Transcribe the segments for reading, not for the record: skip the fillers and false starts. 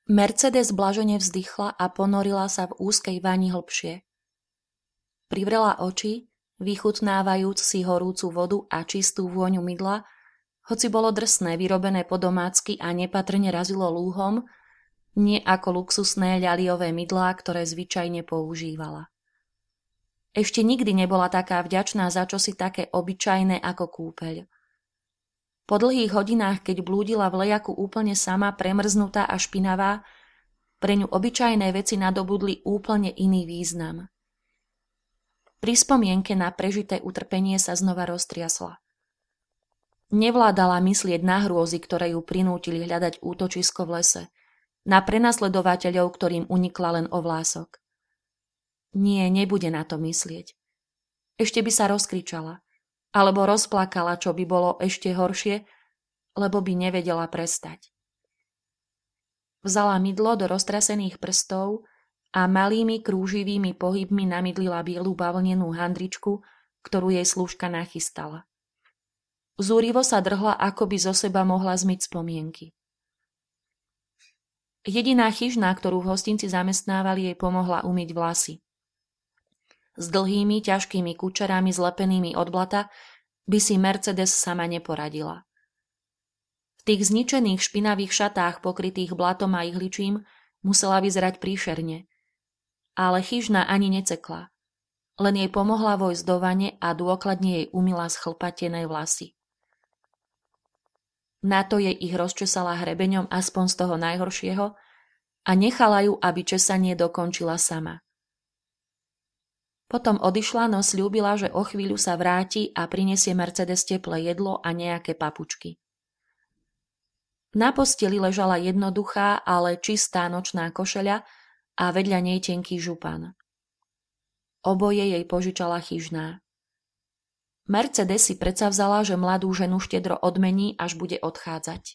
Mercedes blažene vzdychla a ponorila sa v úzkej vani hlbšie. Privrela oči, vychutnávajúc si horúcu vodu a čistú vôňu mydla, hoci bolo drsné, vyrobené po domácky a nepatrne razilo lúhom, nie ako luxusné ľaliové mydlá, ktoré zvyčajne používala. Ešte nikdy nebola taká vďačná za čosi také obyčajné ako kúpeľ. Po dlhých hodinách, keď blúdila v lejaku úplne sama, premrznutá a špinavá, pre ňu obyčajné veci nadobudli úplne iný význam. Pri spomienke na prežité utrpenie sa znova roztriasla. Nevládala myslieť na hrôzy, ktoré ju prinútili hľadať útočisko v lese, na prenasledovateľov, ktorým unikla len o vlások. Nie, nebude na to myslieť. Ešte by sa rozkričala, alebo rozplakala, čo by bolo ešte horšie, lebo by nevedela prestať. Vzala mydlo do roztrasených prstov a malými krúživými pohybmi namydlila bielu bavlnenú handričku, ktorú jej slúžka nachystala. Zúrivo sa drhla, ako by zo seba mohla zmyť spomienky. Jediná chyžná, ktorú v hostinci zamestnávali, jej pomohla umyť vlasy. S dlhými, ťažkými kučerami zlepenými od blata by si Mercedes sama neporadila. V tých zničených špinavých šatách pokrytých blatom a ihličím musela vyzerať príšerne. Ale chyžná ani necekla. Len jej pomohla vojsť do vane a dôkladne jej umyla schlpatené vlasy. Na to jej ich rozčesala hrebeňom aspoň z toho najhoršieho a nechala ju, aby česanie dokončila sama. Potom odišla, no sľúbila, že o chvíľu sa vráti a prinesie Mercedes teplé jedlo a nejaké papučky. Na posteli ležala jednoduchá, ale čistá nočná košeľa a vedľa nej tenký župan. Oboje jej požičala chyžná. Mercedes si predsavzala, že mladú ženu štedro odmení, až bude odchádzať.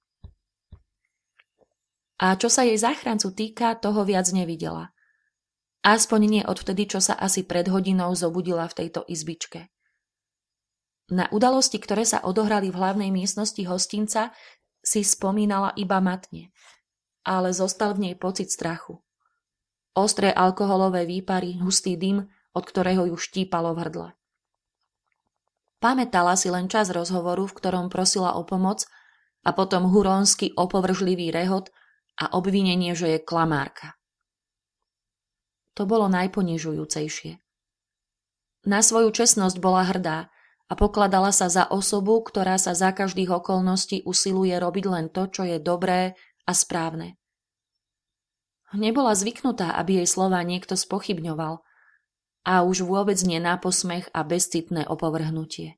A čo sa jej záchrancu týka, toho viac nevidela. Aspoň nie odvtedy, čo sa asi pred hodinou zobudila v tejto izbičke. Na udalosti, ktoré sa odohrali v hlavnej miestnosti hostinca, si spomínala iba matne, ale zostal v nej pocit strachu. Ostré alkoholové výpary, hustý dym, od ktorého ju štípalo v hrdle. Pamätala si len čas rozhovoru, v ktorom prosila o pomoc, a potom hurónsky opovržlivý rehot a obvinenie, že je klamárka. To bolo najponižujúcejšie. Na svoju čestnosť bola hrdá a pokladala sa za osobu, ktorá sa za každých okolností usiluje robiť len to, čo je dobré a správne. Nebola zvyknutá, aby jej slová niekto spochybňoval, a už vôbec nie na posmech a bezcitné opovrhnutie.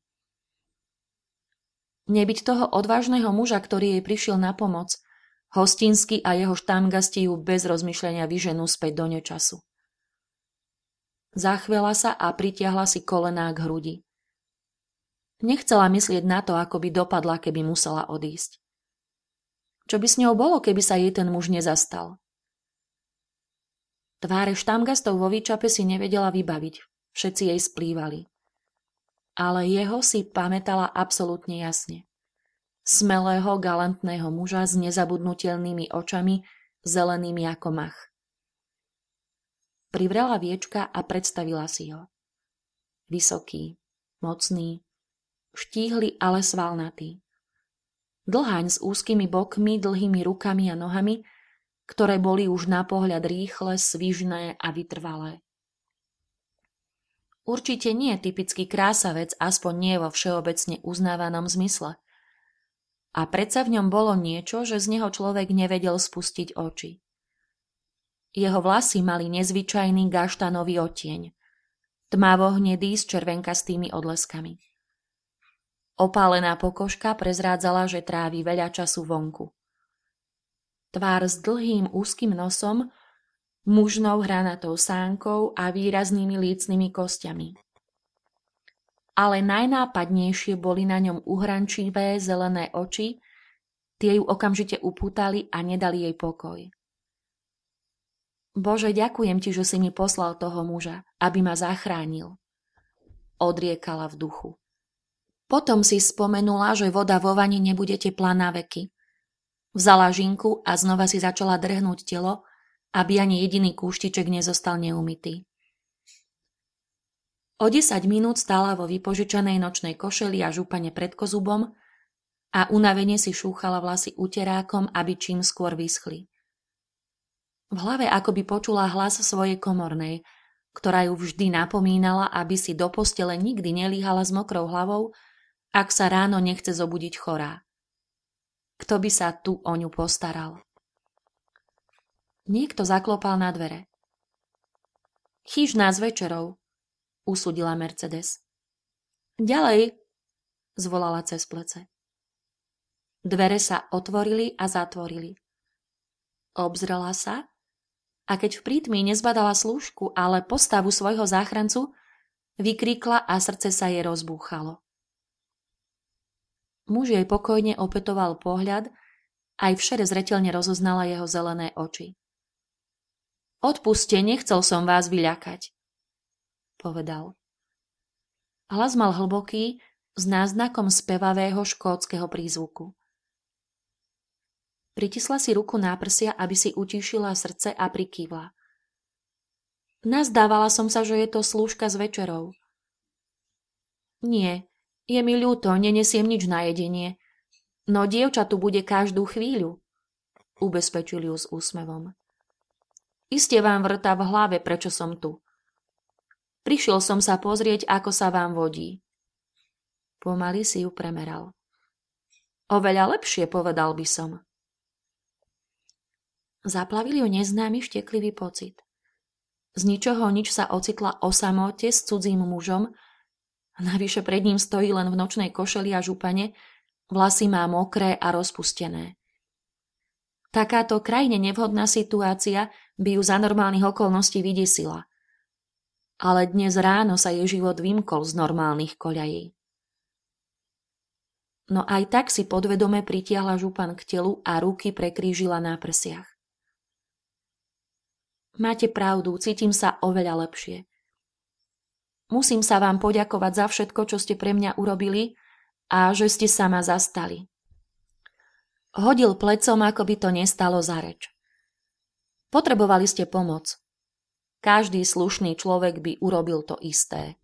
Nebyť toho odvážneho muža, ktorý jej prišiel na pomoc, Hostinsky a jeho štamgasti ju bez rozmýšľania vyženú späť do nečasu. Zachvela sa a pritiahla si kolená k hrudi. Nechcela myslieť na to, ako by dopadla, keby musela odísť. Čo by s ňou bolo, keby sa jej ten muž nezastal? Tváre štamgastov vo výčape si nevedela vybaviť, všetci jej splývali. Ale jeho si pamätala absolútne jasne. Smelého, galantného muža s nezabudnutelnými očami, zelenými ako mach. Privrela viečka a predstavila si ho. Vysoký, mocný, štíhly, ale svalnatý. Dlhaň s úzkymi bokmi, dlhými rukami a nohami, ktoré boli už na pohľad rýchle, svižné a vytrvalé. Určite nie typický krásavec, aspoň nie vo všeobecne uznávanom zmysle. A predsa v ňom bolo niečo, že z neho človek nevedel spustiť oči. Jeho vlasy mali nezvyčajný gaštanový odtieň, tmavo-hnedý s červenkastými odleskami. Opálená pokožka prezrádzala, že trávi veľa času vonku. Tvár s dlhým úzkym nosom, mužnou hranatou sánkou a výraznými lícnymi kostiami. Ale najnápadnejšie boli na ňom uhrančivé zelené oči, tie ju okamžite upútali a nedali jej pokoj. Bože, ďakujem ti, že si mi poslal toho muža, aby ma zachránil, odriekala v duchu. Potom si spomenula, že voda vo vani nebude teplá na veky. Vzala žinku a znova si začala drhnúť telo, aby ani jediný kúštiček nezostal neumytý. O 10 minút stála vo vypožičanej nočnej košeli a župane pred kozubom a unavene si šúchala vlasy uterákom, aby čím skôr vyschli. V hlave akoby počula hlas svojej komornej, ktorá ju vždy napomínala, aby si do postele nikdy nelíhala s mokrou hlavou, ak sa ráno nechce zobudiť chorá. Kto by sa tu o ňu postaral? Niekto zaklopal na dvere. Chýž nás večerou, usúdila Mercedes. Ďalej, zvolala cez plece. Dvere sa otvorili a zatvorili. Obzrela sa a keď v prítmi nezbadala slúžku, ale postavu svojho záchrancu, vykríkla a srdce sa jej rozbúchalo. Muž jej pokojne opetoval pohľad, aj všade zreteľne rozoznala jeho zelené oči. Odpuste, nechcel som vás vyľakať, povedal. Hlas mal hlboký, s náznakom spevavého škótskeho prízvuku. Pritisla si ruku na prsia, aby si utíšila srdce a prikývla. Nazdávala som sa, že je to slúžka s večerou. Nie, je mi ľúto, nenesiem nič na jedenie. No dievča tu bude každú chvíľu, ubezpečil ju s úsmevom. Iste vám vrtá v hlave, prečo som tu. Prišiel som sa pozrieť, ako sa vám vodí. Pomaly si ju premeral. Oveľa lepšie, povedal by som. Zaplavil ju neznámy všteklivý pocit. Z ničoho nič sa ocitla o samote s cudzím mužom, navyše pred ním stojí len v nočnej košeli a župane, vlasy má mokré a rozpustené. Takáto krajne nevhodná situácia by ju za normálnych okolností vydesila. Ale dnes ráno sa jej život vymkol z normálnych koľají. No aj tak si podvedome pritiahla župan k telu a ruky prekrížila na prsiach. Máte pravdu, cítim sa oveľa lepšie. Musím sa vám poďakovať za všetko, čo ste pre mňa urobili a že ste sa ma zastali. Hodil plecom, ako by to nestalo za reč. Potrebovali ste pomoc. Každý slušný človek by urobil to isté.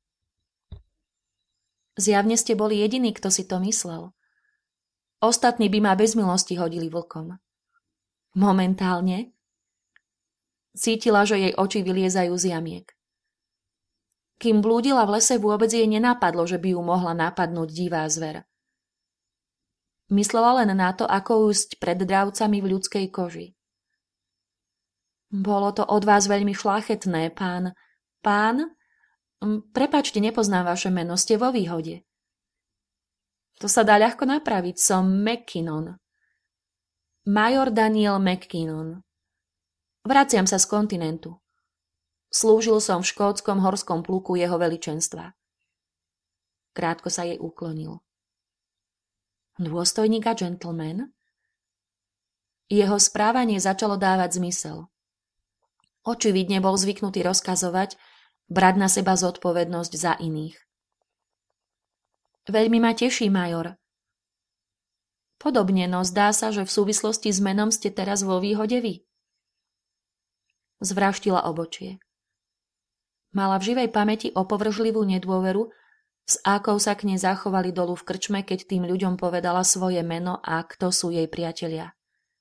Zjavne ste boli jediní, kto si to myslel. Ostatní by ma bez milosti hodili vlkom. Momentálne cítila, že jej oči vyliezajú z jamiek. Kým blúdila v lese, vôbec jej nenapadlo, že by ju mohla napadnúť divá zver. Myslela len na to, ako ujsť pred dravcami v ľudskej koži. Bolo to od vás veľmi šláchetné, pán. Pán? Prepáčte, nepoznám vaše meno, ste vo výhode. To sa dá ľahko napraviť, som McKinnon. Major Daniel McKinnon. Vraciam sa z kontinentu. Slúžil som v škótskom horskom pluku jeho veličenstva. Krátko sa jej uklonil. Dôstojník a gentleman? Jeho správanie začalo dávať zmysel. Očividne bol zvyknutý rozkazovať, brať na seba zodpovednosť za iných. Veľmi ma teší, major. Podobne, no zdá sa, že v súvislosti s menom ste teraz vo výhode vy. Zvraštila obočie. Mala v živej pamäti opovržlivú nedôveru, s akou sa k nej zachovali dolu v krčme, keď tým ľuďom povedala svoje meno a kto sú jej priatelia.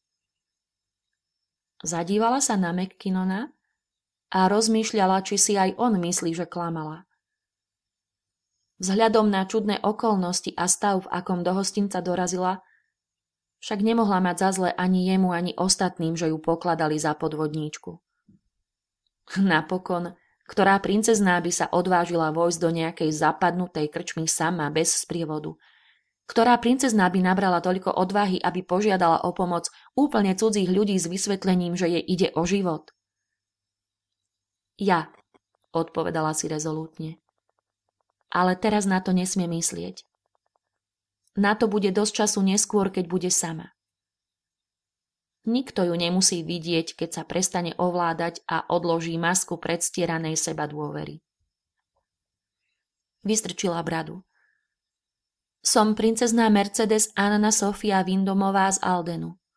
Zadívala sa na McKinnona a rozmýšľala, či si aj on myslí, že klamala. Vzhľadom na čudné okolnosti a stav, v akom do hostinca dorazila, však nemohla mať za zle ani jemu, ani ostatným, že ju pokladali za podvodníčku. Napokon, ktorá princezná by sa odvážila vojsť do nejakej zapadnutej krčmy sama, bez sprievodu? Ktorá princezná by nabrala toľko odvahy, aby požiadala o pomoc úplne cudzích ľudí s vysvetlením, že jej ide o život? Ja, odpovedala si rezolútne. Ale teraz na to nesmie myslieť. Na to bude dosť času neskôr, keď bude sama. Nikto ju nemusí vidieť, keď sa prestane ovládať a odloží masku predstieranej seba dôvery. Vystrčila bradu. Som princezná Mercedes Anna Sofia Windomová z Aldenu.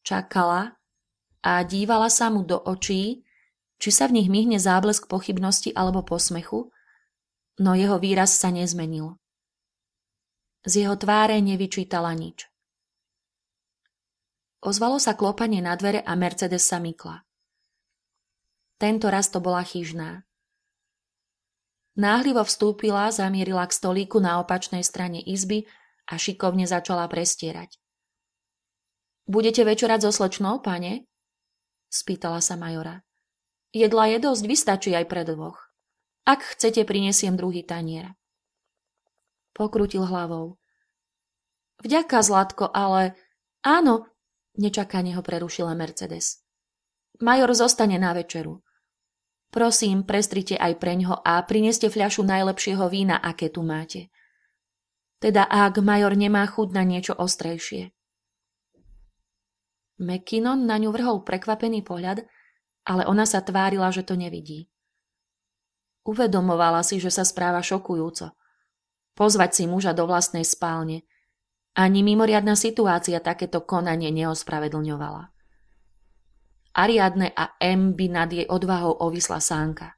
Čakala a dívala sa mu do očí, či sa v nich myhne záblesk pochybnosti alebo posmechu, no jeho výraz sa nezmenil. Z jeho tváre nevyčítala nič. Ozvalo sa klopanie na dvere a Mercedes sa mykla. Tento raz to bola chyžná. Náhlivo vstúpila, zamierila k stolíku na opačnej strane izby a šikovne začala prestierať. Budete večerať so slečnou, pane? Spýtala sa Majora. Jedla je dosť, vystačí aj pre dvoch. Ak chcete, prinesiem druhý tanier. Pokrutil hlavou. Vďaka, Zlatko, ale... Áno, nečakane ho prerušila Mercedes. Major zostane na večeru. Prosím, prestrite aj preňho a prineste fľašu najlepšieho vína, aké tu máte. Teda ak Major nemá chuť na niečo ostrejšie. McKinnon na ňu vrhol prekvapený pohľad, ale ona sa tvárila, že to nevidí. Uvedomovala si, že sa správa šokujúco. Pozvať si muža do vlastnej spálne. Ani mimoriadna situácia takéto konanie neospravedlňovala. Ariadne a M by nad jej odvahou ovisla sánka.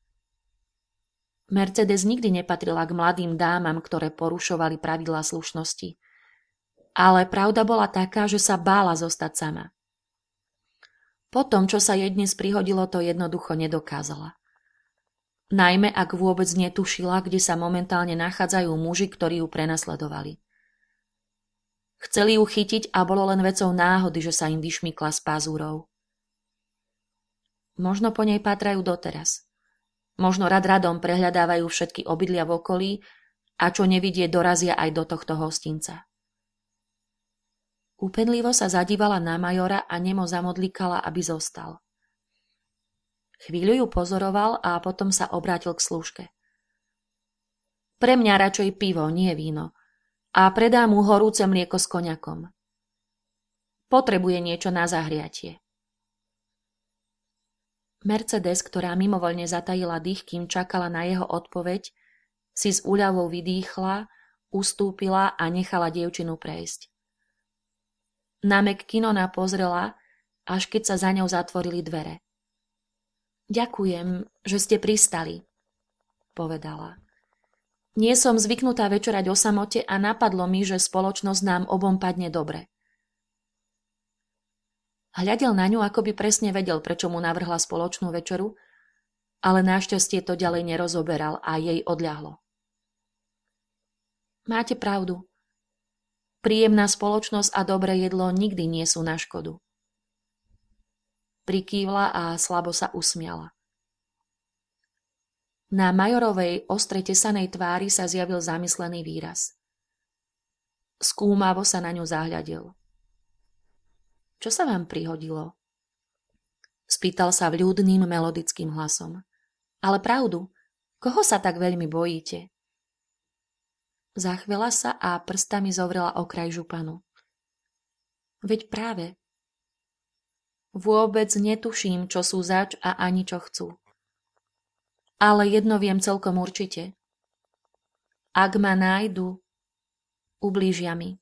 Mercedes nikdy nepatrila k mladým dámam, ktoré porušovali pravidlá slušnosti. Ale pravda bola taká, že sa bála zostať sama. Po tom, čo sa jej dnes prihodilo, to jednoducho nedokázala. Najmä ak vôbec netušila, kde sa momentálne nachádzajú muži, ktorí ju prenasledovali. Chceli ju chytiť a bolo len vecou náhody, že sa im vyšmykla z pazúrov. Možno po nej pátrajú doteraz. Možno radom prehľadávajú všetky obydlia v okolí a čo nevidie, dorazia aj do tohto hostinca. Úpenlivo sa zadívala na Majora a nemo zamodlikala, aby zostal. Chvíľu ju pozoroval a potom sa obrátil k slúžke. Pre mňa radšej pivo, nie víno. A predá mu horúce mlieko s koňakom. Potrebuje niečo na zahriatie. Mercedes, ktorá mimovoľne zatajila dých, kým čakala na jeho odpoveď, si s úľavou vydýchla, ustúpila a nechala dievčinu prejsť. Na McKinnona pozrela, až keď sa za ňou zatvorili dvere. Ďakujem, že ste pristali, povedala. Nie som zvyknutá večerať o samote a napadlo mi, že spoločnosť nám obom padne dobre. Hľadel na ňu, ako by presne vedel, prečo mu navrhla spoločnú večeru, ale našťastie to ďalej nerozoberal a jej odľahlo. Máte pravdu. Príjemná spoločnosť a dobré jedlo nikdy nie sú na škodu. Prikývla a slabo sa usmiala. Na Majorovej ostre tesanej tvári sa zjavil zamyslený výraz. Skúmavo sa na ňu zahľadil. Čo sa vám prihodilo? Spýtal sa vľúdnym melodickým hlasom. Ale pravdu, koho sa tak veľmi bojíte? Zachvela sa a prstami zovrela okraj županu. Veď práve. Vôbec netuším, čo sú zač a ani čo chcú. Ale jedno viem celkom určite. Ak ma nájdu, ublížia mi.